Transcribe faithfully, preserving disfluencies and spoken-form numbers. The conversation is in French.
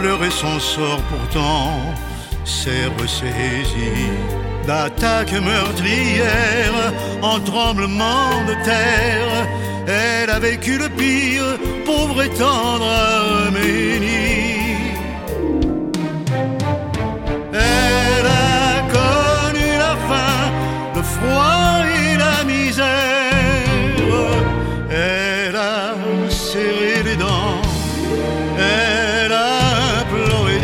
pleurer son sort pourtant s'est ressaisie d'attaques meurtrières en tremblement de terre. Elle a vécu le pire, pauvre et tendre Arménie.